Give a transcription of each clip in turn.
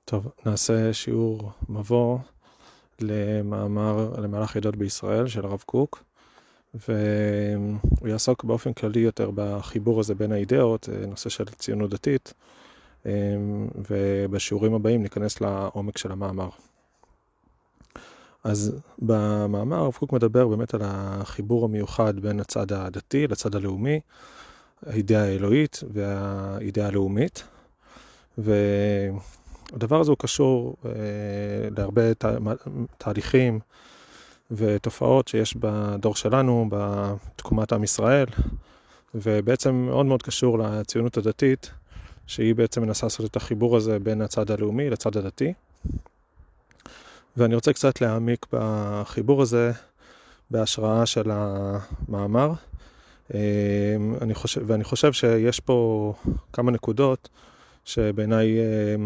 טוב, נעשה שיעור מבוא למהלך ידות בישראל של הרב קוק, והוא יעסוק באופן כללי יותר בחיבור הזה בין האידאות, נושא של ציונות דתית, ובשיעורים הבאים ניכנס לעומק של המאמר. אז במאמר הרב קוק מדבר באמת על החיבור המיוחד בין הצד הדתי לצד הלאומי, האידאה האלוהית והאידאה הלאומית, והדבר הזה הוא קשור להרבה תהליכים ותופעות שיש בדור שלנו, בתקומת עם ישראל, ובעצם מאוד מאוד קשור לציונות הדתית, שהיא בעצם מנסה לעשות את החיבור הזה בין הצד הלאומי לצד הדתי. ואני רוצה קצת להעמיק בחיבור הזה בהשראה של המאמר. ואני חושב שיש פה כמה נקודות שבעיניי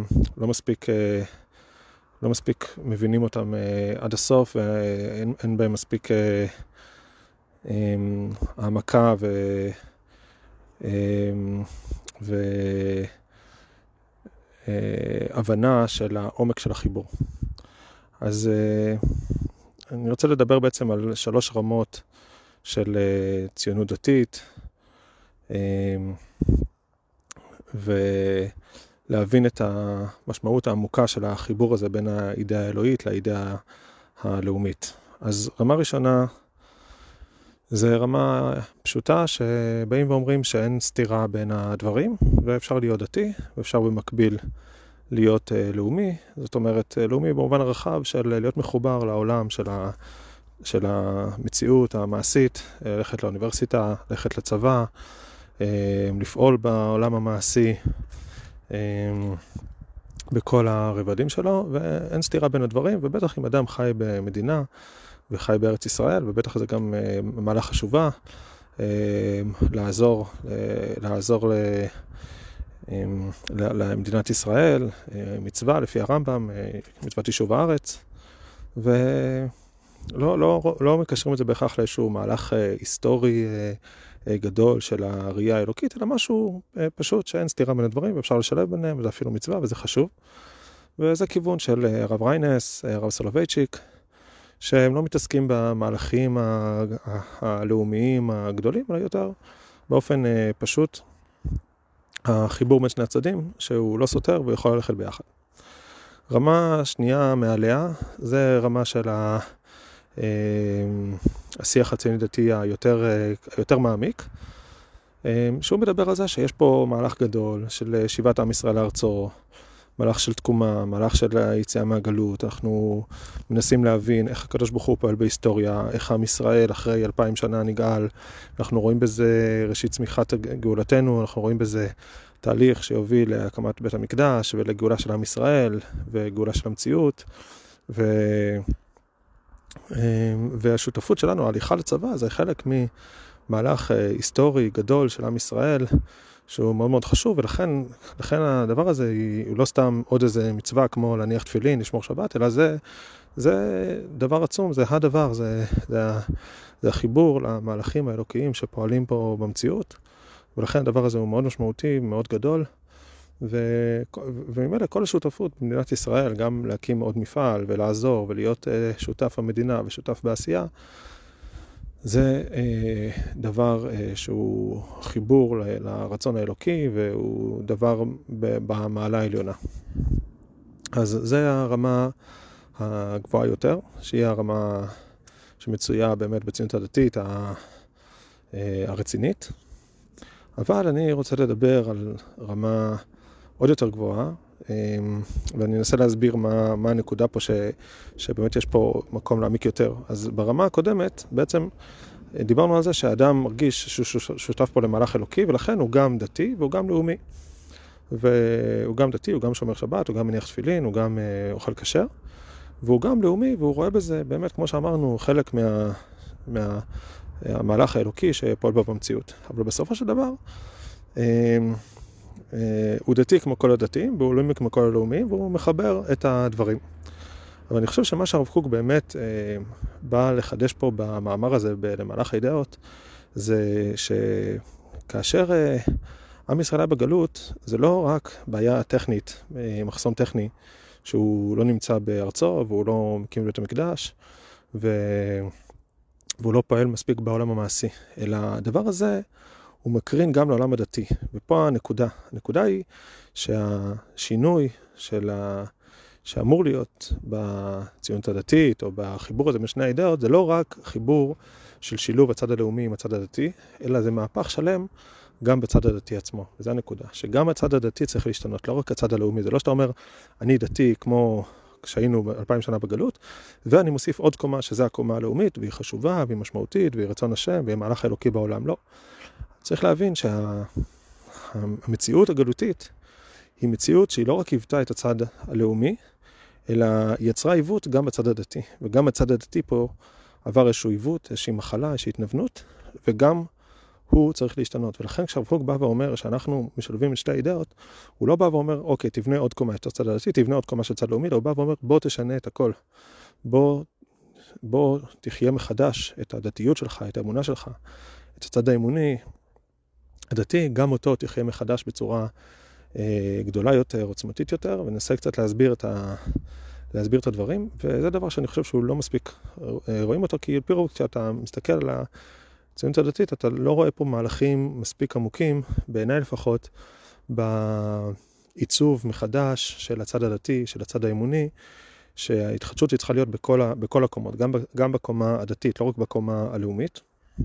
לא מספיק מבינים אותם עד הסוף, ואין בהם מספיק העמקה והבנה של העומק של החיבור. אז אני רוצה לדבר בעצם על 3 רמות של ציונות דתית, ולהבין את המשמעות העמוקה של החיבור הזה בין האידאה האלוהית לאידאה הלאומית. אז רמה ראשונה זה רמה פשוטה שבאים ואומרים שאין סתירה בין הדברים, ואפשר להיות דתי ואפשר במקביל להיות לאומי. זאת אומרת, לאומי במובן הרחב של להיות מחובר לעולם של המציאות המעשית, ללכת לאוניברסיטה, ללכת לצבא, לפעול בעולם המעשי בכל הרבדים שלו, ואין סתירה בין הדברים. ובטח אם אדם חי במדינה וחי בארץ ישראל, ובטח זה גם מעלה חשובה, לעזור למדינת ישראל, מצווה לפי הרמב"ם, מצוות יישוב הארץ, לא מקשרים את זה בהכרח לאיזשהו מהלך היסטורי גדול של הראייה האלוקית, אלא משהו פשוט שאין סתירה בין הדברים, ואפשר לשלב ביניהם, וזה אפילו מצווה, וזה חשוב. וזה כיוון של הרב ריינס, הרב סולובייצ'יק, שהם לא מתעסקים במהלכים הלאומיים הגדולים, אלא יותר באופן פשוט, החיבור בין שני הצדדים, שהוא לא סותר ויכול ללכת ביחד. רמה שנייה מעליה, זה רמה של השיח הציוני דתי היותר מעמיק, שהוא מדבר על זה שיש פה מהלך גדול של שיבת עם ישראל לארצו, מהלך של תקומה, מהלך של היציאה מהגלות. אנחנו מנסים להבין איך הקדוש ברוך הוא פועל בהיסטוריה, איך עם ישראל אחרי 2000 שנה נגאל. אנחנו רואים בזה ראשית צמיחת גאולתנו, אנחנו רואים בזה תהליך שיוביל להקמת בית המקדש ולגאולה של עם ישראל וגאולה של המציאות. והשותפות שלנו, ההליכה לצבא, זה חלק ממהלך היסטורי גדול של עם ישראל, שהוא מאוד מאוד חשוב, ולכן הדבר הזה הוא לא סתם עוד איזה מצווה כמו להניח תפילין, לשמור שבת, אלא זה דבר עצום, זה הדבר, זה החיבור למהלכים האלוקיים שפועלים פה במציאות, ולכן הדבר הזה הוא מאוד משמעותי, מאוד גדול, וממילא כל השותפות במדינת ישראל, גם להקים עוד מפעל ולעזור ולהיות שותף המדינה ושותף בעשייה, זה דבר שהוא חיבור לרצון האלוקי, והוא דבר במעלה העליונה. אז זה הרמה הגבוהה יותר, שהיא הרמה שמצויה באמת בציונות הדתית הרצינית. אבל אני רוצה לדבר על רמה עוד יותר גבוהה, ואני אנסה להסביר מה הנקודה פה שבאמת יש פה מקום להעמיק יותר. אז ברמה הקודמת בעצם דיברנו על זה שהאדם מרגיש שהוא שותף פה למהלך אלוקי, ולכן הוא גם דתי והוא גם לאומי. והוא גם דתי, הוא גם שומר שבת, הוא גם מניח תפילין, הוא גם אוכל כשר, והוא גם לאומי, והוא רואה בזה באמת, כמו שאמרנו, חלק מהמהלך האלוקי שפועל בו במציאות. אבל בסופו של דבר, הוא דתי כמו כל הדתיים, והוא לאומי כמו כל הלאומיים, והוא מחבר את הדברים. אבל אני חושב שמה שהרב קוק באמת בא לחדש פה במאמר הזה למהלך האידאות, זה שכאשר עם ישראל היה בגלות, זה לא רק בעיה טכנית, מחסום טכני, שהוא לא נמצא בארצו, והוא לא מקים בית המקדש, והוא לא פועל מספיק בעולם המעשי. אלא הדבר הזה הוא מקרין גם לעולם הדתי. ופה הנקודה היא שהשינוי שאמור להיות בציונות הדתית, או בחיבור הזה בין שני האידאות, זה לא רק חיבור של שילוב הצד הלאומי עם הצד הדתי, אלא זה מהפך שלם גם בצד הדתי עצמו. וזו הנקודה, שגם הצד הדתי צריך להשתנות, לא רק הצד הלאומי. זה לא שאתה אומר, אני דתי כמו כשהיינו 2000 שנה בגלות, ואני מוסיף עוד קומה, שזה הקומה הלאומית, והיא חשובה, והיא משמעותית, והיא רצון השם, והיא מהלך אלוקי בעולם. לא. צריך להבין שהמציאות הגלותית היא מציאות שהיא לא רק היוותה את הצד הלאומי, אלא יצרה עיוות גם בצד הדתי. וגם הצד הדתי פה עבר איזשהו עיוות, איזושהי מחלה, איזושהי התנוונות, וגם הוא צריך להשתנות. ולכן כשהרב קוק בא ואומר שאנחנו משלבים את שתי האידאות, הוא לא בא ואומר, אוקיי, תבנה עוד קומה יותר צד הדתי, תבנה עוד קומה של צד לאומי, הוא בא ואומר, בוא תשנה את הכל. בוא תחיה מחדש את הדתיות שלך, את האמונה שלך, את הצד האמוני, הדתי, גם אותו תחיה מחדש בצורה גדולה יותר, עוצמתית יותר, וננסה קצת להסביר את הדברים, וזה דבר שאני חושב שהוא לא מספיק רואים אותו, כי פירו, כשאתה מסתכל על הציונות הדתית, אתה לא רואה פה מהלכים מספיק עמוקים, בעיניי לפחות, בעיצוב מחדש של הצד הדתי, של הצד האמוני, שההתחדשות צריכה להיות בכל הקומות, גם בקומה הדתית, לא רק בקומה הלאומית.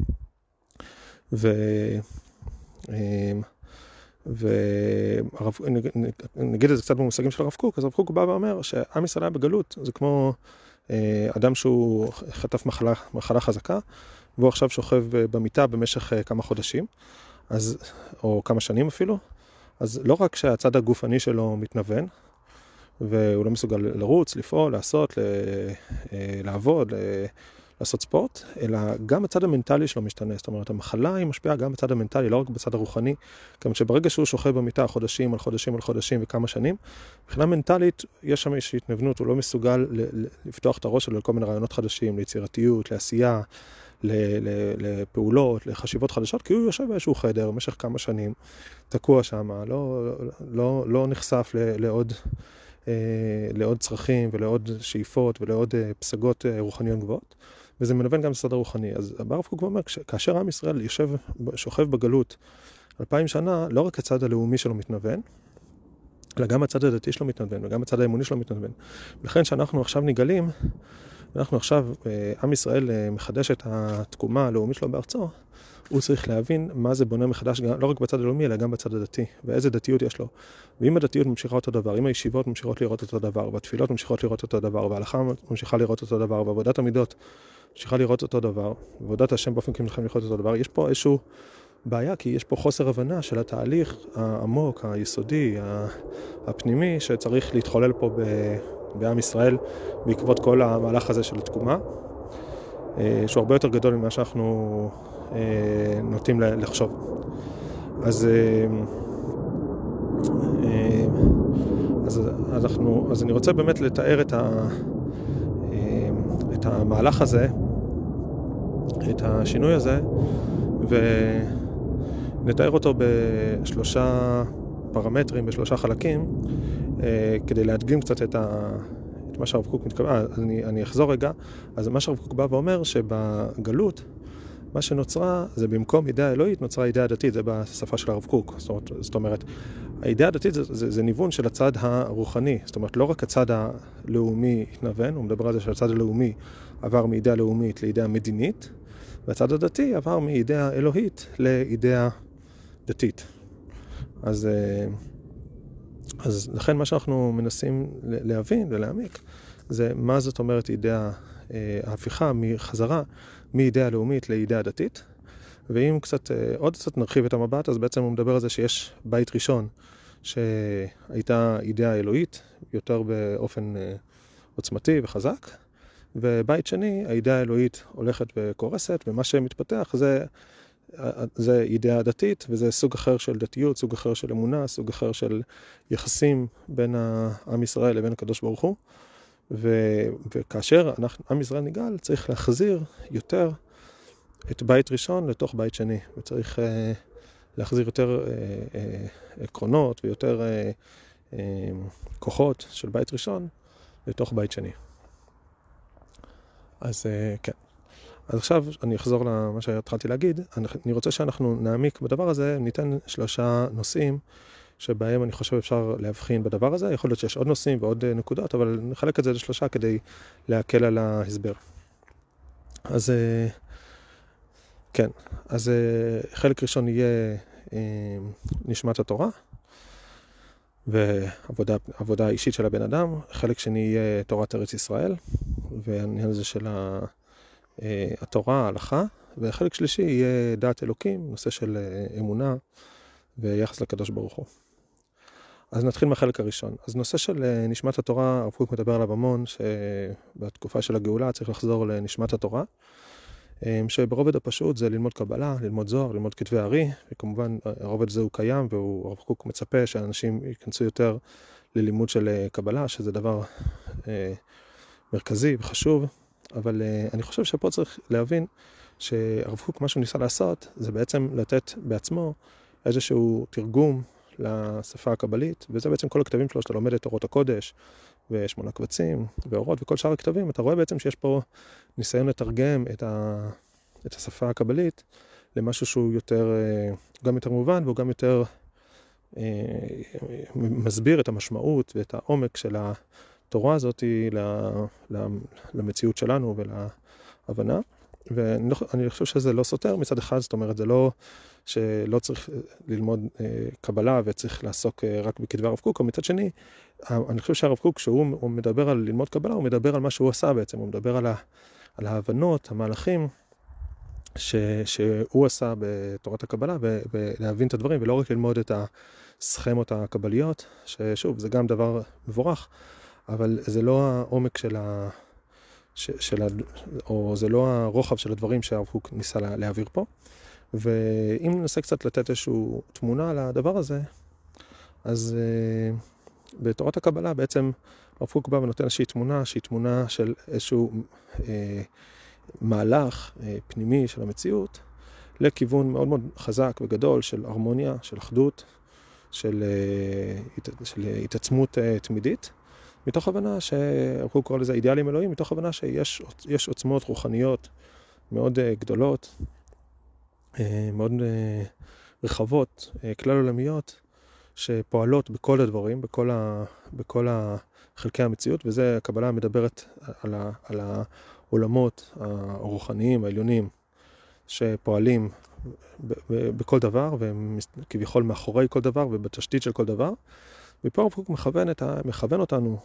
ונגיד את זה קצת במושגים של הרב קוק, אז הרב קוק בא ואומר שעם ישראל היה בגלות, זה כמו אדם שהוא חטף מחלה חזקה, והוא עכשיו שוכב במיטה במשך כמה חודשים, או כמה שנים אפילו, אז לא רק שהצד הגופני שלו מתנוון, והוא לא מסוגל לרוץ, לפעול, לעשות, לעבוד, לעשות ספורט, אלא גם הצד המנטלי שלו משתנה. זאת אומרת, המחלה היא משפיעה גם בצד המנטלי, לא רק בצד הרוחני, כיוון שברגע שהוא שוכב במיטה חודשים על חודשים על חודשים וכמה שנים, מבחינה מנטלית יש שם איזושהי התנוונות, הוא לא מסוגל לפתוח את הראש שלו לכל מיני רעיונות חדשים, ליצירתיות, לעשייה, לפעולות, לחשיבות חדשות, כי הוא יושב באיזשהו חדר במשך כמה שנים, תקוע שם, לא נחשף לעוד צרכים ולעוד שאיפות ולעוד פסגות רוחניות גבוהות, וזה מנוון גם לצד הרוחני. אז הרב קוק אומר, כאשר עם ישראל שוכב בגלות 2000 שנה, לא רק הצד הלאומי שלו מתנוון, אלא גם הצד הדתי שלו מתנוון, וגם הצד האמוני שלו מתנוון. לכן שאנחנו עכשיו נגלים, אנחנו עכשיו, עם ישראל מחדש את התקומה הלאומית שלו בארצו, הוא צריך להבין מה זה בונה מחדש, לא רק בצד הלאומי, אלא גם בצד הדתי, ואיזה דתיות יש לו. ואם הדתיות ממשיכה אותו דבר, אם הישיבות ממשיכות לראות אותו דבר, והתפילות ממשיכות לראות אותו דבר, וההלכה ממשיכה לראות אותו דבר, ועבודת המידות ממשיכה לראות אותו דבר, ועבודת השם באופן כמלכם לראות אותו דבר, יש פה איזשהו בעיה, כי יש פה חוסר הבנה של התהליך העמוק, היסודי, הפנימי, שצריך להתחולל פה בעם ישראל, בעקבות כל המהלך הזה של התקומה, שהוא הרבה יותר גדול ממה שאנחנו נוטים לחשוב. אז אני רוצה באמת לתאר את המהלך הזה, את השינוי הזה, ונתאר אותו בשלושה פרמטרים, בשלושה חלקים, כדי להדגים קצת את מה שהרב קוק מתכוון. אני אחזור רגע. אז מה שהרב קוק בא ואומר שבגלות, מה שנוצרה זה במקום אידאה אלוהית, נוצרה אידאה דתית, זה בשפה של הרב קוק. זאת אומרת, האידאה הדתית זה ניוון של הצד הרוחני. זאת אומרת, לא רק הצד הלאומי התנוון, הוא מדבר על זה שהצד הלאומי עבר מאידאה לאומית לאידאה מדינית, והצד הדתי עבר מאידאה אלוהית לאידאה דתית. אז לכן מה שאנחנו מנסים להבין ולהעמיק, זה מה זאת אומרת אידאה, ההפיכה מחזרה מאידאה לאומית לאידאה דתית. ואם עוד קצת נרחיב את המבט, אז בעצם הוא מדבר על זה שיש בית ראשון שהייתה אידאה אלוהית, יותר באופן עוצמתי וחזק, ובית שני, האידאה האלוהית הולכת וקורסת, ומה שמתפתח זה אידאה דתית, וזה סוג אחר של דתיות, סוג אחר של אמונה, סוג אחר של יחסים בין עם ישראל לבין הקדוש ברוך הוא. וכאשר עם ישראל נגאל, צריך להחזיר יותר את בית ראשון לתוך בית שני, וצריך להחזיר יותר עקרונות ויותר כוחות של בית ראשון לתוך בית שני. אז כן. אז עכשיו אני אחזור למה שהתחלתי להגיד. אני רוצה שאנחנו נעמיק בדבר הזה, ניתן 3 נושאים שבהם אני חושב אפשר להבחין בדבר הזה. יכול להיות שיש עוד נושאים ועוד נקודות, אבל נחלק את זה ל3 כדי להקל על ההסבר. אז כן, אז חלק ראשון יהיה נשמת התורה ועבודה אישית של הבן אדם. חלק שני יהיה תורת ארץ ישראל והעניין הזה של התורה, ההלכה. וחלק שלישי יהיה דעת אלוקים, נושא של אמונה ויחס לקדוש ברוך הוא. אז נתחיל מהחלק הראשון. אז נושא של נשמת התורה, הרב קוק מדבר עליו המון, שבתקופה של הגאולה צריך לחזור לנשמת התורה, שברובד הפשוט זה ללמוד קבלה, ללמוד זוהר, ללמוד כתבי הארי, וכמובן הרובד הזה הוא קיים, והרב קוק מצפה שאנשים ייכנסו יותר ללימוד של קבלה, שזה דבר מרכזי וחשוב, אבל אני חושב שפה צריך להבין שהרב קוק, מה שהוא ניסה לעשות, זה בעצם לתת בעצמו איזשהו תרגום לשפה הקבלית, וזה בעצם כל הכתבים שלו, שאתה לומד את אורות הקודש, ו8 קבצים, ואורות, וכל שאר הכתבים, אתה רואה בעצם שיש פה ניסיון לתרגם את השפה הקבלית, למשהו שהוא גם יותר מובן, והוא גם יותר מסביר את המשמעות, ואת העומק של התורה הזאת למציאות שלנו, ולהבנה. ואני חושב שזה לא סותר מצד אחד, זאת אומרת, זה לא שלא צריך ללמוד קבלה וצריך לעסוק רק בכתבי הרב קוק, או מצד שני, אני חושב שהרב קוק, כשהוא מדבר על ללמוד קבלה, הוא מדבר על מה שהוא עשה בעצם, הוא מדבר על ההבנות, המהלכים שהוא עשה בתורת הקבלה, ולהבין את הדברים, ולא רק ללמוד את הסכמות הקבליות, ששוב, זה גם דבר מבורך, אבל זה לא העומק או זה לא הרוחב של הדברים שהרב קוק ניסה להעביר פה. ואם ננסה קצת לתת איזושהי תמונה על הדבר הזה, אז בתורת הקבלה בעצם הרב קוק בא ונותן איזושהי תמונה, שהיא תמונה של איזשהו מהלך פנימי של המציאות, לכיוון מאוד מאוד חזק וגדול של הרמוניה, של אחדות, של התעצמות תמידית, מתוך הבנה שהרב קוק קורא לזה אידיאלים אלוהים, מתוך הבנה שיש עוצמות רוחניות מאוד גדולות, מאוד רחבות, כלל עולמיות, שפועלות בכל הדברים, בכל חלקי המציאות, וזה הקבלה מדברת על העולמות הרוחניים, העליונים, שפועלים בכל דבר, והם כביכול מאחורי כל דבר, ובתשתית של כל דבר. ופה הרב קוק מכוון אותנו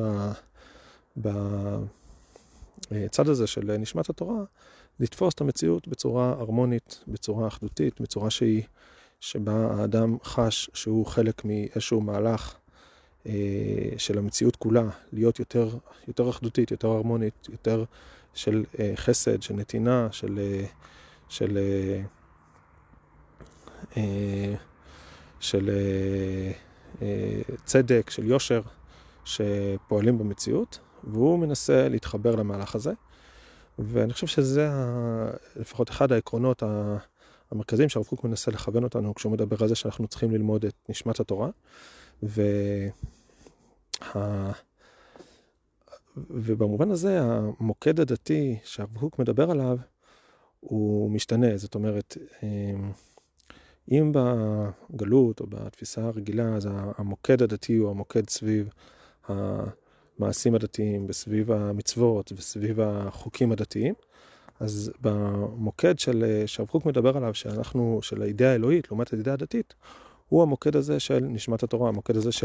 בצד הזה של נשמת התורה, לתפוס את המציאות בצורה הרמונית, בצורה אחדותית, בצורה שבה האדם חש שהוא חלק מאיזשהו מהלך של המציאות כולה, להיות יותר אחדותית, יותר הרמונית, יותר של חסד, של נתינה, של צדק, של יושר, שפועלים במציאות, והוא מנסה להתחבר למהלך הזה. ואני חושב שזה לפחות אחד העקרונות המרכזיים שהרב קוק מנסה לכוון אותנו כשהוא מדבר על זה שאנחנו צריכים ללמוד את נשמת התורה. ובמובן הזה המוקד הדתי שהרב קוק מדבר עליו הוא משתנה. זאת אומרת, אם בגלות או בתפיסה הרגילה, אז המוקד הדתי הוא המוקד סביב המעשים הדתיים, וסביב המצוות, וסביב החוקים הדתיים. אז במוקד שהרב קוק מדבר עליו, של האידאה האלוהית, לעומת האידאה הדתית, הוא המוקד הזה של נשמת התורה, המוקד הזה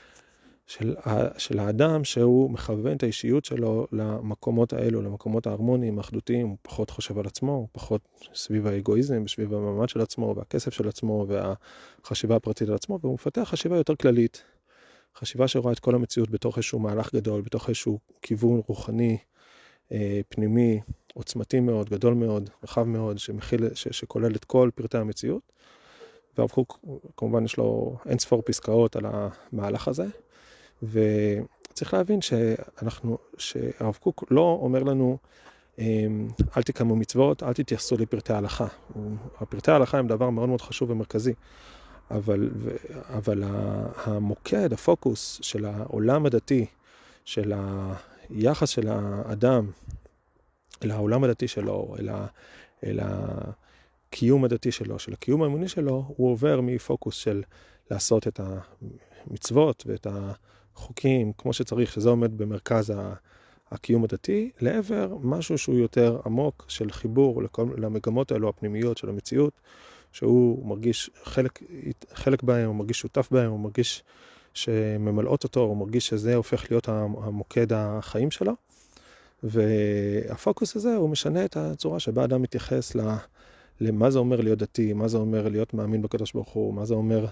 של האדם, שהוא מכוון את האישיות שלו למקומות האלו, למקומות ההרמוניים, האחדותיים. הוא פחות חושב על עצמו, הוא פחות סביב האגואיזם, סביב המעמד של עצמו, והכסף של עצמו, והחשיבה הפרטית על עצמו, והוא מפתח חשיבה יותר כללית, חשיבה שרואה את כל המציאות בתוך איזשהו מהלך גדול, בתוך איזשהו כיוון רוחני, פנימי, עוצמתי מאוד, גדול מאוד, רחב מאוד, שכולל את כל פרטי המציאות. והרב קוק, כמובן יש לו אין ספור פסקאות על המהלך הזה, וצריך להבין שהרב קוק לא אומר לנו, אל תקיימו מצוות, אל תתייחסו לפרטי ההלכה. הפרטי ההלכה הם דבר מאוד מאוד חשוב ומרכזי, אבל המוקד, הפוקוס של העולם הדתי, של היחס של האדם אל העולם הדתי שלו, אל הקיום הדתי שלו, של הקיום האמוני שלו, הוא עובר מפוקוס של לעשות את המצוות ואת החוקים כמו שצריך, שזה עומד במרכז הקיום הדתי, לעבר משהו שהוא יותר עמוק של חיבור למגמות האלו הפנימיות של המציאות, שהוא מרגיש חלק בהם, הוא מרגיש שותף בהם, הוא מרגיש שממלאות אותו, הוא מרגיש שזה הופך להיות המוקד החיים שלו. והפוקוס הזה הוא משנה את הצורה שבה אדם מתייחס למה זה אומר להיות דתי, מה זה אומר להיות מאמין בקדוש ברוך הוא, מה זה אומר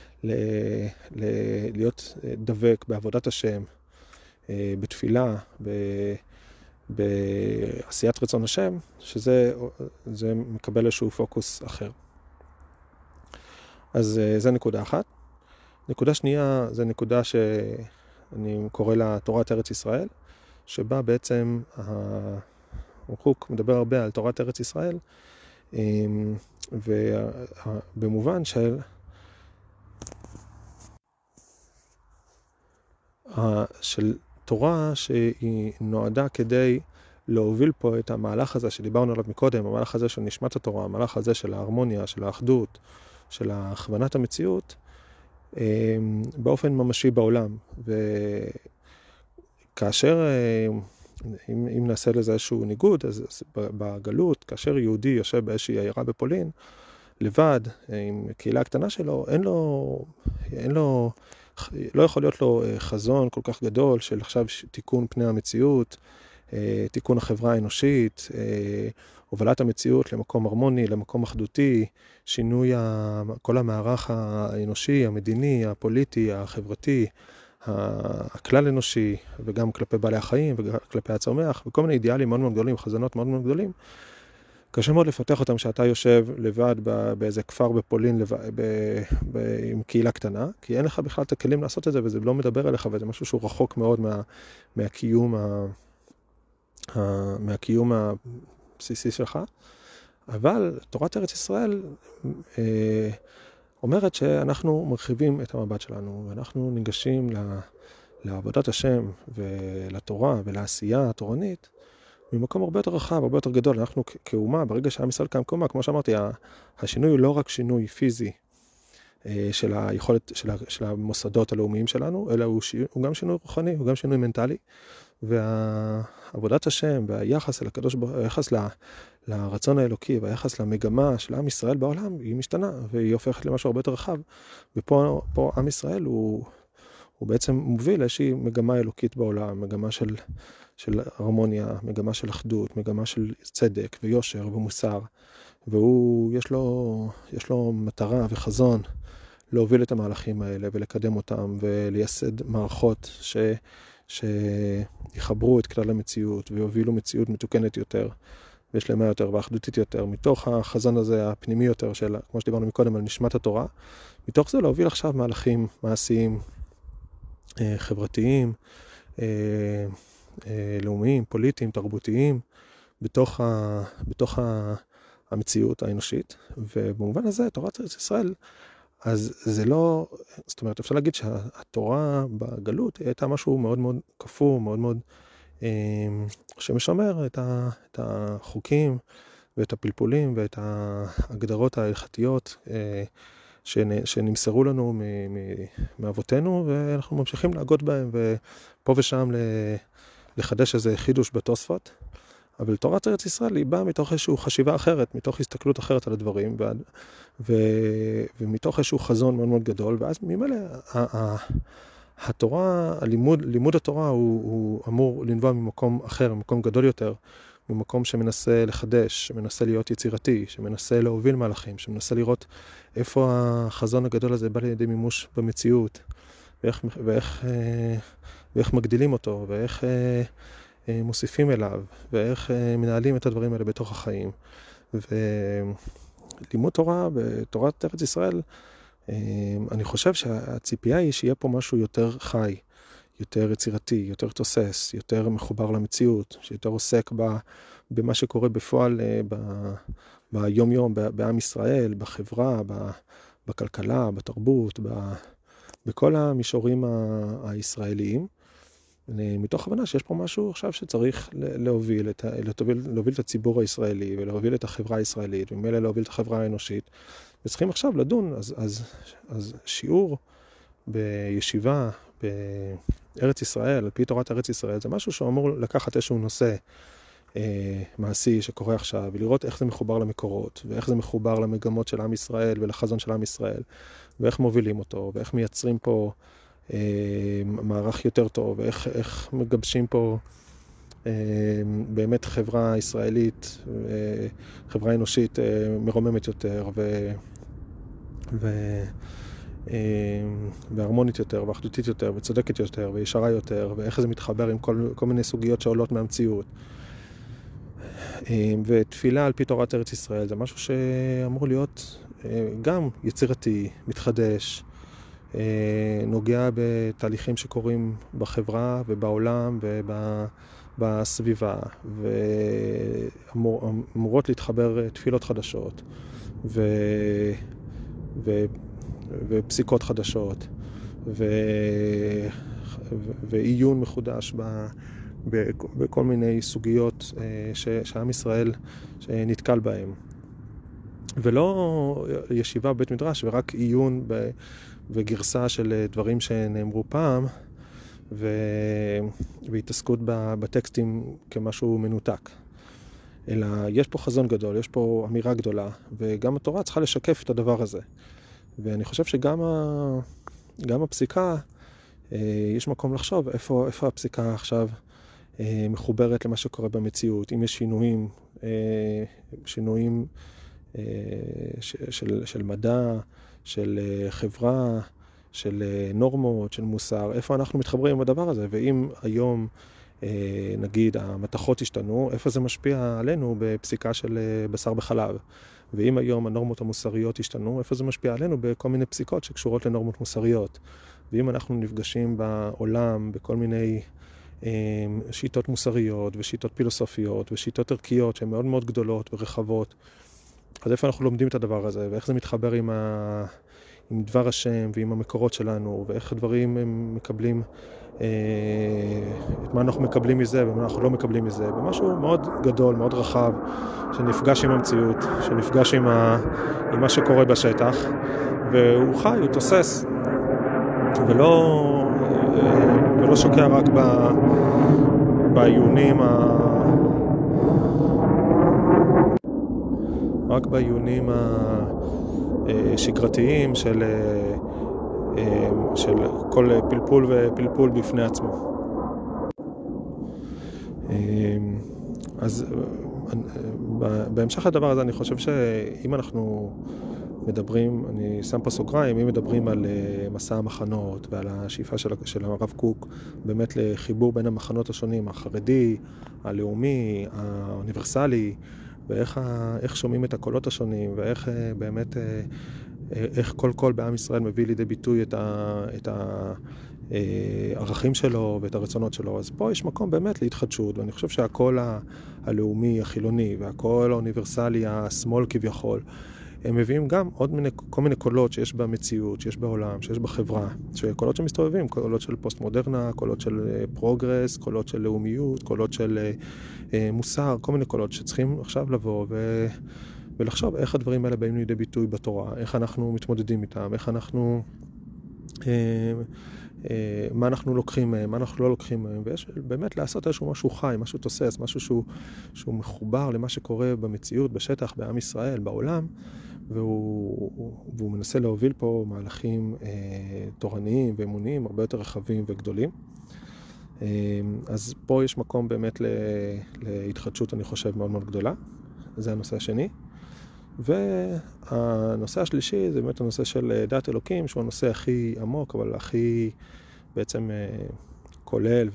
להיות דבק בעבודת השם, בתפילה, בעשיית רצון השם, שזה מקבל איזשהו פוקוס אחר. אז זה נקודה אחת. נקודה שנייה זה נקודה שאני קורא לה תורת ארץ ישראל, שבה בעצם הרחוק מדבר הרבה על תורת ארץ ישראל, ובמובן של תורה שהיא נועדה כדי להוביל פה את המהלך הזה שדיברנו עליו מקודם, המהלך הזה של נשמת התורה, המהלך הזה של ההרמוניה, של האחדות, של הכוונת המציאות, באופן ממשי בעולם. וכאשר, אם נעשה לזה איזשהו ניגוד, אז בגלות, כאשר יהודי יושב באיזושהי עיירה בפולין, לבד, עם קהילה הקטנה שלו, לא יכול להיות לו חזון כל כך גדול של עכשיו תיקון פני המציאות, תיקון החברה האנושית, הובלת המציאות למקום הרמוני, למקום אחדותי, שינוי כל המערך האנושי, המדיני, הפוליטי, החברתי, הכלל אנושי, וגם כלפי בעלי החיים וכלפי הצומח, וכל מיני אידיאלים מאוד מאוד גדולים, חזונות מאוד מאוד גדולים. קשה מאוד לפתח אותם שאתה יושב לבד באיזה כפר בפולין עם קהילה קטנה, כי אין לך בכלל את הכלים לעשות את זה, וזה לא מדבר אליך, וזה משהו שהוא רחוק מאוד מהקיום הבסיסי שלך. אבל תורת ארץ ישראל אומרת שאנחנו מרחיבים את המבט שלנו, ואנחנו ניגשים לעבודת השם ולתורה ולעשייה התורנית, ממקום הרבה יותר רחב, הרבה יותר גדול. אנחנו כאומה, ברגע שעם ישראל קם כאומה, כמו שאמרתי, השינוי הוא לא רק שינוי פיזי של היכולת של המוסדות הלאומיים שלנו, אלא הוא גם שינוי רוחני, הוא גם שינוי מנטלי, ועבודת השם והיחס אל הקדוש ברוך הוא, היחס לרצון האלוקי והיחס למגמה של עם ישראל בעולם, היא משתנה והיא הופכת למשהו הרבה יותר רחב. ופה עם ישראל הוא בעצם מוביל איזושהי מגמה אלוקית בעולם, מגמה של הרמוניה, מגמה של אחדות, מגמה של צדק ויושר ומוסר, יש לו מטרה וחזון להוביל את המהלכים האלה ולקדם אותם ולייסד מערכות שיחברו את כלל המציאות ויובילו מציאות מתוקנת יותר ושלמה יותר ואחדותית יותר, מתוך החזון הזה הפנימי יותר של, כמו שדיברנו מקודם, על נשמת התורה. מתוך זה להוביל עכשיו מהלכים מעשיים, חברתיים, לאומיים, פוליטיים, תרבותיים, בתוך המציאות האנושית. ובמובן הזה, תורת ארץ ישראל, אז זה לא, זאת אומרת, אפשר להגיד שהתורה בגלות הייתה משהו מאוד מאוד כפור, מאוד מאוד שמשמר את החוקים ואת הפלפולים ואת ההגדרות ההלכתיות שנמסרו לנו מאבותינו, ואנחנו ממשיכים להגות בהם, ופה ושם לחדש איזה חידוש בתוספות. אבל תורת ארץ ישראל היא באה מתוך איזושהי חשיבה אחרת, מתוך הסתכלות אחרת על הדברים, ומתוך איזשהו חזון מאוד מאוד גדול, ואז ממילא התורה, לימוד התורה הוא אמור לנבוע ממקום אחר, ממקום גדול יותר, ממקום שמנסה לחדש, שמנסה להיות יצירתי, שמנסה להוביל מהלכים, שמנסה לראות איפה החזון הגדול הזה בא לידי מימוש במציאות, ואיך מגדילים אותו, ואיך מוסיפים אליו, ואיך מנהלים את הדברים האלה בתוך החיים. ולימוד תורה בתורת ארץ ישראל, אני חושב שהציפייה היא שיהיה פה משהו יותר חי, יותר יצירתי, יותר תוסס, יותר מחובר למציאות, שיותר עוסק במה שקורה בפועל ביום יום, בעם ישראל, בחברה, בכלכלה, בתרבות, בכל המישורים הישראליים, מתוך הבנה שיש פה משהו עכשיו שצריך להוביל את הציבור הישראלי ולהוביל את החברה הישראלית, וממילא להוביל את החברה האנושית. וצריכים עכשיו לדון, אז שיעור בישיבה בארץ ישראל, על פי תורת ארץ ישראל, זה משהו שאמור לקחת איזשהו נושא מעשי שקורה עכשיו, ולראות איך זה מחובר למקורות, ואיך זה מחובר למגמות של עם ישראל ולחזון של עם ישראל, ואיך מובילים אותו, ואיך מייצרים פה מערך יותר טוב, ואיך מגבשים פה באמת חברה ישראלית, חברה אנושית מרוממת יותר והרמונית יותר, ואחדותית יותר, וצודקת יותר, וישרה יותר, ואיך זה מתחבר עם כל מיני סוגיות שעולות מהמציאות. ותפילה על פי תורת ארץ ישראל זה משהו שאמור להיות גם יצירתי, מתחדש, נוגע בתהליכים שקורים בחברה ובעולם ובסביבה, ואמורות להתחבר תפילות חדשות ופסיקות חדשות ועיון מחודש בכל מיני סוגיות שעם ישראל נתקל בהם. ולא ישיבה בבית מדרש ורק עיון וגרסה של דברים שנאמרו פעם, והתעסקות בטקסטים כמשהו מנותק. אלא יש פה חזון גדול, יש פה אמירה גדולה, וגם התורה צריכה לשקף את הדבר הזה. ואני חושב שגם הפסיקה, יש מקום לחשוב איפה הפסיקה עכשיו מחוברת למה שקורה במציאות. אם יש שינויים של מדע, של חברה, של נורמות, של מוסר, איפה אנחנו מתחברים עם הדבר הזה? ואם היום, נגיד, המתכות השתנו, איפה זה משפיע עלינו בפסיקה של בשר בחלב? ואם היום הנורמות המוסריות השתנו, איפה זה משפיע עלינו בכל מיני פסיקות שקשורות לנורמות מוסריות? ואם אנחנו נפגשים בעולם בכל מיני שיטות מוסריות ושיטות פילוסופיות ושיטות ערכיות שהן מאוד מאוד גדולות ורחבות, אז איפה אנחנו לומדים את הדבר הזה, ואיך זה מתחבר עם דבר השם ועם המקורות שלנו, ואיך הדברים הם מקבלים, את מה אנחנו מקבלים מזה ומה אנחנו לא מקבלים מזה, ומשהו מאוד גדול, מאוד רחב, שנפגש עם המציאות, שנפגש עם מה שקורה בשטח, והוא חי, הוא תוסס, ולא שוקע רק בעיונים השגרתיים של כל פלפול ופלפול בפני עצמו. אז בהמשך הדבר הזה אני חושב שאם אנחנו מדברים, אני שם פה סוגריים, אם מדברים על מסע המחנות ועל השאיפה של הרב קוק באמת לחיבור בין המחנות השונים, החרדי, הלאומי, האוניברסלי, ואיך שומעים את הקולות השונים, ואיך באמת, איך כל קול בעם ישראל מביא לידי ביטוי את הערכים שלו ואת הרצונות שלו. אז פה יש מקום באמת להתחדשות, ואני חושב שהקול הלאומי, החילוני, והקול האוניברסלי, השמאל כביכול, הם מביאים גם כל מיני קולות שיש במציאות, שיש בעולם, שיש בחברה, קולות שמסתובבים, קולות של פוסט-מודרנה, קולות של פרוגרס, קולות של לאומיות, קולות של מוסר, כל מיני קולות שצריכים עכשיו לבוא ולחשוב איך הדברים האלה באים לידי ביטוי בתורה, איך אנחנו מתמודדים איתם, איך אנחנו, מה אנחנו לוקחים מהם, מה אנחנו לא לוקחים מהם, ויש באמת לעשות איזשהו משהו חי, משהו תוסס, משהו שהוא מחובר למה שקורה במציאות, בשטח, בעם ישראל, בעולם, והוא מנסה להוביל פה מהלכים תורניים ואמוניים הרבה יותר רחבים וגדולים. אז פה יש מקום באמת להתחדשות, אני חושב, מאוד מאוד גדולה. זה הנושא השני. והנושא השלישי זה באמת הנושא של דת אלוקים, שהוא הנושא הכי עמוק, אבל הכי בעצם כולל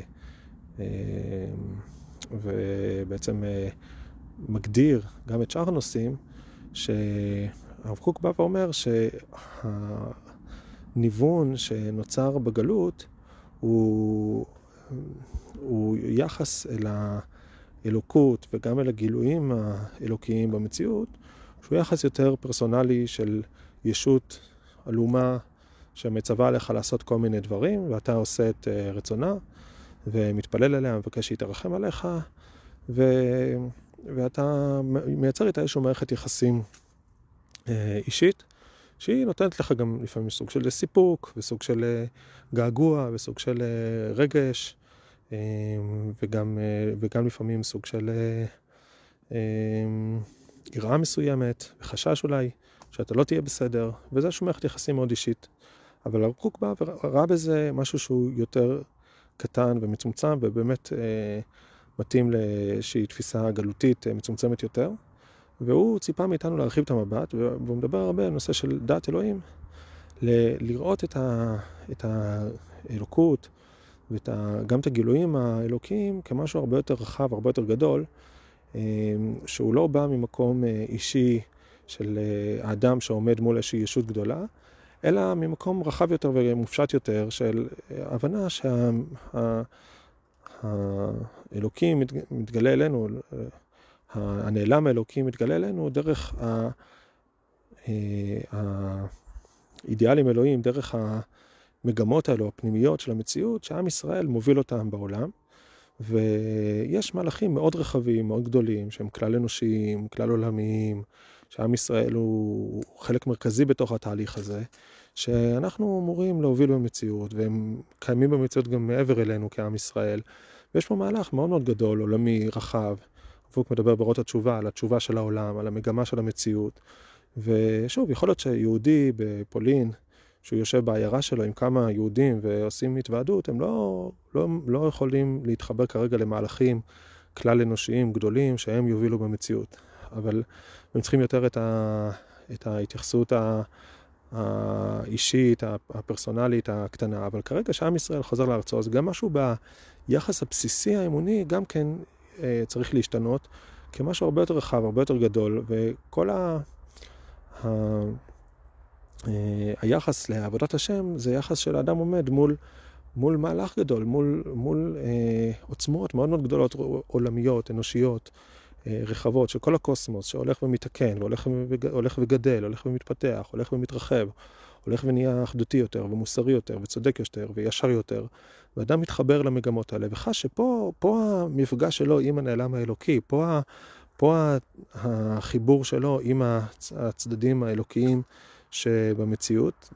ובעצם מגדיר גם את שאר הנושאים, שהרב קוק בא ואומר שהניוון שנוצר בגלות הוא יחס אל האלוקות וגם אל הגילויים האלוקיים במציאות, שהוא יחס יותר פרסונלי ישות אלומה שמצווה עליך לעשות כל מיני דברים, ואתה עושה את רצונה, ומתפלל אליה, מבקש שהיא תרחם עליך, ואתה מייצר איתה איזושהי מערכת יחסים אישית, שהיא נותנת לך גם לפעמים סוג של סיפוק, וסוג של געגוע, וסוג של רגש, וגם לפעמים סוג של יראה מסוימת, וחשש אולי, שאתה לא תהיה בסדר, וזה איזושהי מערכת יחסים מאוד אישית. אבל הרב קוק בא וראה בזה משהו שהוא יותר קטן ומצומצם, ובאמת מתאים לאיזושהי תפיסה גלותית מצומצמת יותר. והוא ציפה מאיתנו להרחיב את המבט, והוא מדבר הרבה על נושא של דת אלוהים, לראות את האלוקות, וגם את הגילויים האלוקיים כמשהו הרבה יותר רחב, הרבה יותר גדול, שהוא לא בא ממקום אישי של האדם שעומד מול איזושהי ישות גדולה, אלא ממקום רחב יותר ומופשט יותר של הבנה שהאלוקים מתגלה אלינו, הנעלם האלוקי מתגלה אלינו דרך האידיאלים אלוהים, דרך המגמות האלו, הפנימיות של המציאות, שעם ישראל מוביל אותם בעולם. ויש מהלכים מאוד רחבים, מאוד גדולים, שהם כלל אנושיים, כלל עולמיים, שעם ישראל הוא חלק מרכזי בתוך התהליך הזה, שאנחנו אמורים להוביל במציאות, והם קיימים במציאות גם מעבר אלינו כעם ישראל. ויש פה מהלך מאוד מאוד גדול, עולמי, רחב. פוק מדבר באורות התשובה, על התשובה של העולם, על המגמה של המציאות. ושוב, יכול להיות שיהודי בפולין, שהוא יושב בעיירה שלו עם כמה יהודים ועושים התוועדות, הם לא יכולים להתחבר כרגע למהלכים כלל אנושיים גדולים שהם יובילו במציאות. אבל הם צריכים יותר את ההתייחסות האישית, הפרסונלית, הקטנה. אבל כרגע שעם ישראל חוזר לארצו, אז גם משהו ביחס הבסיסי האמוני גם כן צריך להשתנות כמשהו הרבה יותר רחב, הרבה יותר גדול, וכל היחס לעבודת השם זה יחס של האדם עומד מול מהלך גדול, מול עוצמות מאוד מאוד גדולות, עולמיות, אנושיות, רחבות, של כל הקוסמוס שהולך ומתקן, הולך וגדל, הולך ומתפתח, הולך ומתרחב, הולך ונהיה אחדותי יותר, ומוסרי יותר, וצודק יותר, וישר יותר, ואדם מתחבר למגמות האלה, וחש שפה המפגש שלו עם הנעלם האלוקי, פה החיבור שלו עם הצדדים האלוקיים שבמציאות,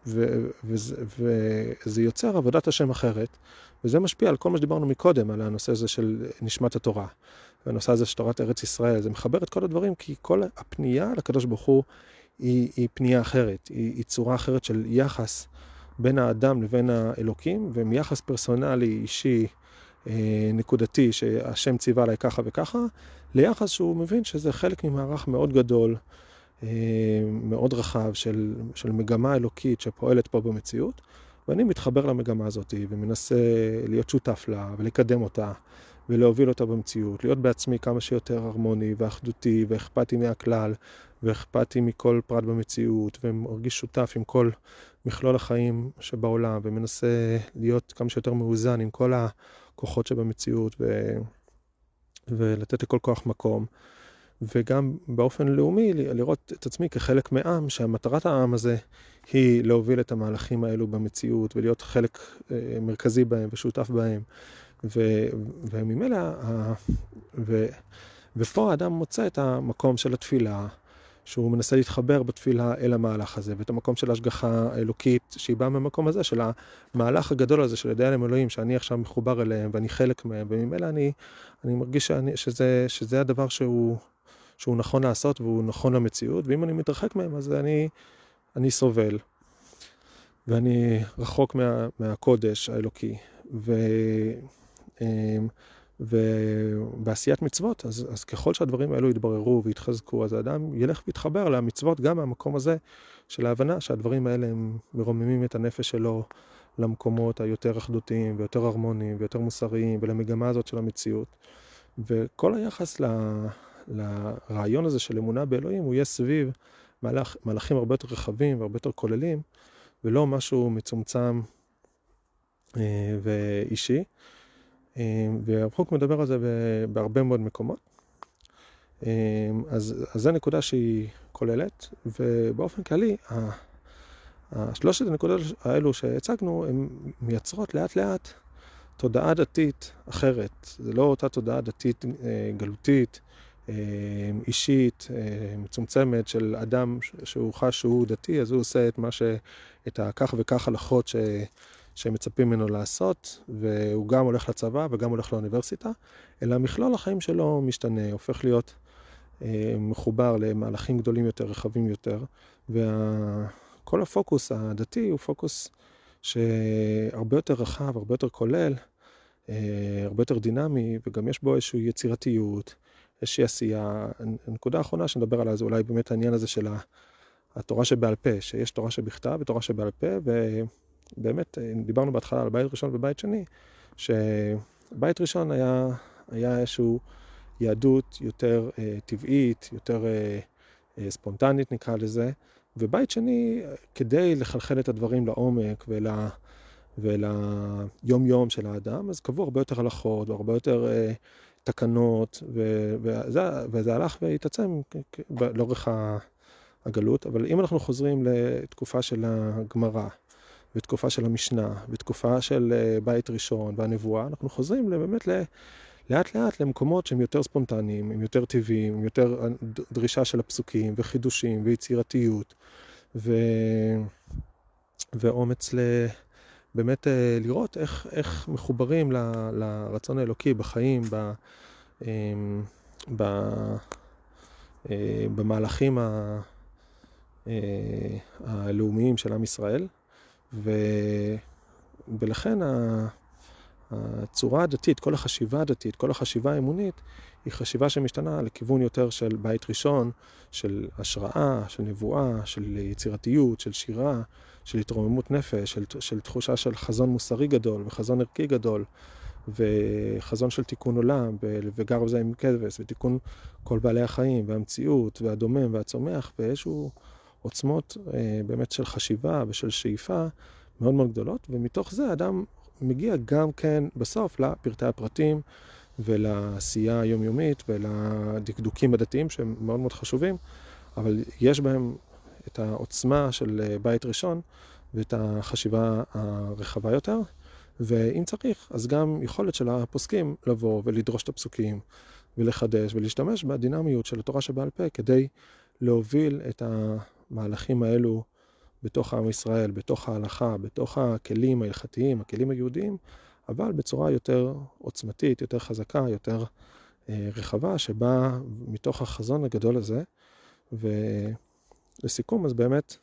וזה יוצר עבודת השם אחרת, וזה משפיע על כל מה שדיברנו מקודם, על הנושא הזה של נשמת התורה, והנושא הזה של תורת ארץ ישראל. זה מחבר את כל הדברים, כי כל הפנייה לקדוש ברוך הוא היא פנייה אחרת, היא צורה אחרת של יחס בין האדם לבין האלוקים, ומיחס פרסונלי, אישי, נקודתי, שהשם ציווה עליי ככה וככה, ליחס שהוא מבין שזה חלק ממערך מאוד גדול, מאוד רחב של מגמה אלוקית שפועלת פה במציאות, ואני מתחבר למגמה הזאת ומנסה להיות שותף לה ולקדם אותה ולהוביל אותה במציאות, להיות בעצמי כמה שיותר הרמוני ואחדותי ואכפתי מהכלל ואכפתי מכל פרט במציאות, ומרגיש שותף עם כל מכלול החיים שבעולם, ומנסה להיות כמה שיותר מאוזן עם כל הכוחות שבמציאות ולתת לכל כוח מקום. וגם באופן לאומי לראות את עצמי כחלק מעם, שהמטרת העם הזה היא להוביל את המהלכים האלו במציאות ולהיות חלק מרכזי בהם ושותף בהם. וממילא, ופה האדם מוצא את המקום של התפילה, שהוא מנסה להתחבר בתפילה אל המהלך הזה, ואת המקום של ההשגחה האלוקית שהיא באה מהמקום הזה, של המהלך הגדול הזה של ידיים אלוהים, שאני עכשיו מחובר אליהם ואני חלק מהם, וממילא אני מרגיש שזה הדבר שהוא נכון לעשות והוא נכון למציאות, ואם אני מתרחק מהם אז אני סובל, ואני רחוק מהקודש האלוקי, ובעשיית מצוות, אז ככל שהדברים האלו יתבררו ויתחזקו, אז האדם ילך ויתחבר למצוות גם מהמקום הזה של ההבנה שהדברים האלה הם מרוממים את הנפש שלו למקומות היותר אחדותיים ויותר הרמוניים ויותר מוסריים, ולמגמה הזאת של המציאות. וכל היחס לרעיון הזה של אמונה באלוהים הוא יהיה סביב מהלכים הרבה יותר רחבים והרבה יותר כוללים, ולא משהו מצומצם ואישי. והרב קוק מדבר על זה בהרבה מאוד מקומות. אז זו נקודה שהיא כוללת, ובאופן כללי שלושת הנקודות האלו שהצגנו, הן מייצרות לאט לאט תודעה דתית אחרת. זה לא אותה תודעה דתית גלותית, אישית, מצומצמת של אדם שהוא חש שהוא דתי, אז הוא עושה את הכך וכך הלכות שמצפים ממנו לעשות, והוא גם הולך לצבא וגם הולך לאוניברסיטה, אלא מכלול החיים שלו משתנה, הופך להיות מחובר למהלכים גדולים יותר, רחבים יותר, וכל הפוקוס הדתי הוא פוקוס שהרבה יותר רחב, הרבה יותר כולל, הרבה יותר דינמי, וגם יש בו איזושהי יצירתיות, איזושהי עשייה. הנקודה האחרונה שנדבר עליה זה אולי באמת העניין הזה של התורה שבעל פה, שיש תורה שבכתב ותורה שבעל פה, ובאמת דיברנו בהתחלה על בית ראשון ובית שני, שבית ראשון היה איזשהו יהדות יותר טבעית, יותר ספונטנית נקרא לזה, ובית שני, כדי לחלחל את הדברים לעומק וליום יום של האדם, אז קבעו הרבה יותר הלכות והרבה יותר תקנות, וזה הלך והתעצם לאורך הגלות. אבל אם אנחנו חוזרים לתקופה של הגמרא, ותקופה של המשנה, ותקופה של בית ראשון והנבואה, אנחנו חוזרים באמת לאט לאט למקומות שהם יותר ספונטניים, הם יותר טבעיים, הם יותר דרישה של הפסוקים וחידושים ויצירתיות ואומץ באמת לראות איך מחוברים לרצון האלוקי בחיים, במהלכים הלאומיים של עם ישראל, ולכן הצורה הדתית, כל החשיבה הדתית, כל החשיבה האמונית, היא חשיבה שמשתנה לכיוון יותר של בית ראשון, של השראה, של נבואה, של יצירתיות, של שירה, של התרוממות נפש, של תחושה של חזון מוסרי גדול וחזון ערכי גדול, וחזון של תיקון עולם, וגר בזה עם כבש, ותיקון כל בעלי החיים, והמציאות, והדומם, והצומח, ואיזשהו עוצמות באמת של חשיבה ושל שאיפה מאוד מאוד גדולות, ומתוך זה אדם מגיע גם כן בסוף לפרטי הפרטים ולעשייה היומיומית ולדקדוקים הדתיים שהם מאוד מאוד חשובים, אבל יש בהם את העוצמה של בית ראשון ואת החשיבה הרחבה יותר, ואם צריך אז גם יכולת של הפוסקים לבוא ולדרוש את הפסוקים ולחדש ולהשתמש בדינמיות של התורה שבעל פה כדי להוביל את המהלכים האלו בתוך עם ישראל, בתוך ההלכה, בתוך הכלים ההלכתיים, הכלים היהודיים, אבל בצורה יותר עוצמתית, יותר חזקה, יותר רחבה, שבאה מתוך החזון הגדול הזה. ולסיכום, אז באמת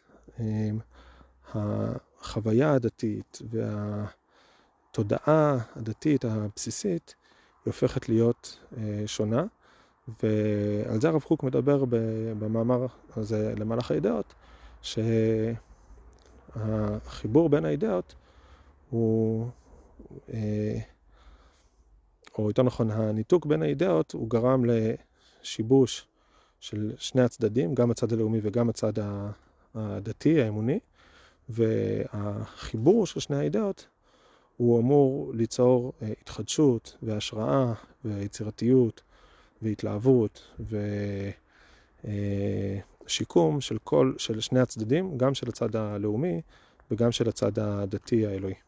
החוויה הדתית והתודעה הדתית הבסיסית היא הופכת להיות שונה, ועל זה הרב קוק מדבר במאמר הזה למהלך האידאות, שהחיבור בין האידאות הוא, או יותר נכון, הניתוק בין האידאות הוא גרם לשיבוש של שני הצדדים, גם הצד הלאומי וגם הצד הדתי, האמוני, והחיבור של שני האידאות הוא אמור ליצור התחדשות והשראה ויצירתיות והתלהבות ושיקום של שני הצדדים, גם של הצד הלאומי וגם של הצד הדתי האלוהי.